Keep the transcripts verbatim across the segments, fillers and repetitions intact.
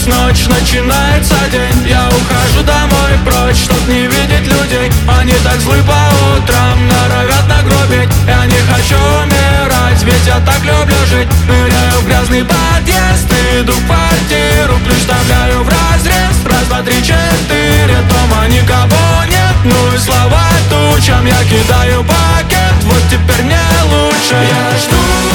ночь, начинается день. Я ухожу домой прочь, чтоб не видеть людей. Они так злы по утрам, норовят нагробить. Я не хочу умирать, ведь я так люблю жить. Ныряю в грязный подъезд, иду в квартиру, ключ вставляю в разрез. Раз, два, три, четыре, дома никого нет. Ну и слова тучам, я кидаю пакет. Вот теперь мне лучше. Я жду,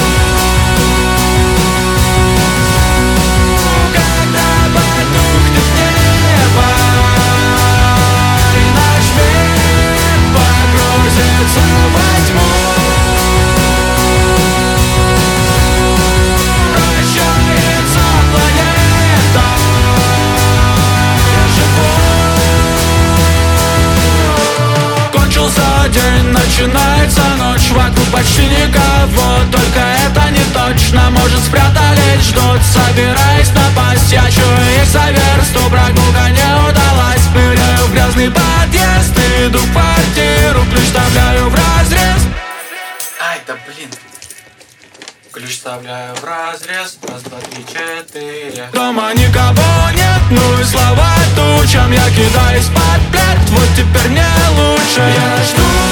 день, начинается ночь. Вокруг почти никого, только это не точно. Может, спрятались, ждут, собираясь напасть. Я чую их соверсту, прогулка не удалась. Ныряю в грязный подъезд, иду в квартиру, ключ вставляю в разрез. Ай, да блин. Ключ вставляю в разрез. Раз, два, три, четыре. Дома никого нет, ну и слова тучам. Я кидаюсь под плед, вот теперь мне лучше. Я жду.